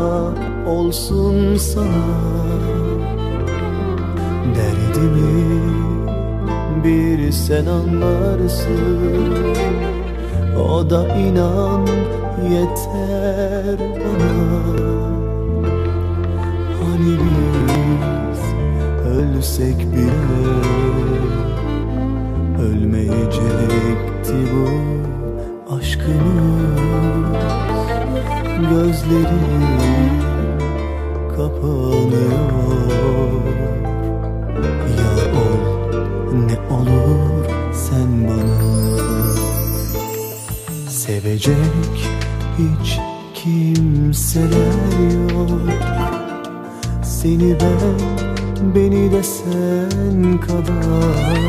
olsun sana. Derdimi bir sen anlarsın, o da inan yeter bana. Hani biz ölsek bile ölmeyecekti bu aşkımız. Gözlerim kapanıyor. Ya ol ne olur sen bana. Sevecek hiç kimseler yok. Seni ben, beni de sen kadar.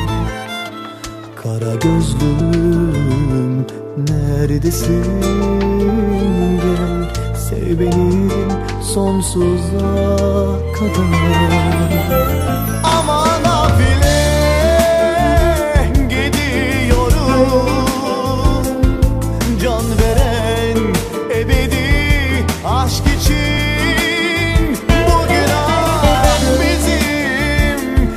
Kara gözlüm neredesin, gel sev beni sonsuza kadar. Aman afile gidiyorum, can veren ebedi aşk için. Bugün ah bizim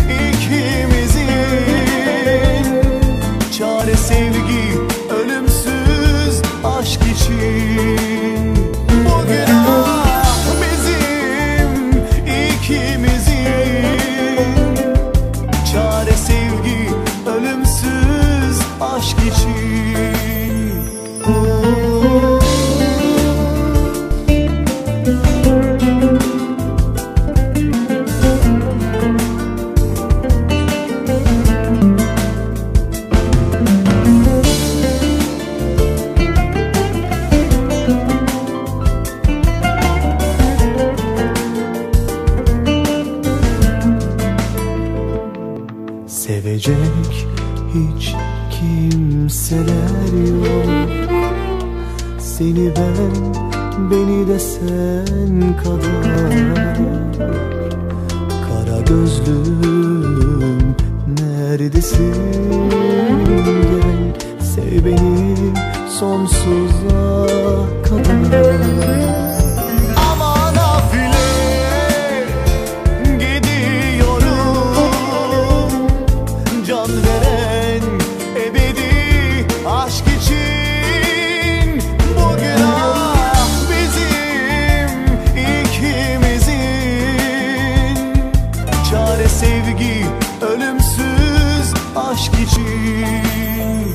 ikimizin, çare sevgi ölümsüz aşk için. Bugün ah bizim ikimizin, çare sevgi ölümsüz aşk için. Sevecek hiç kimseler yok. Seni ben, beni de sen kadar. Kara gözlüm neredesin, gel sev beni sonsuza kadar. Sevgi ölümsüz aşk için.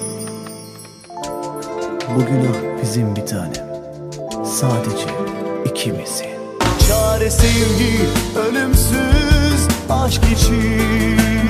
Bugün ah bizim bir tanem, sadece ikimizin. Çare sevgi ölümsüz aşk için.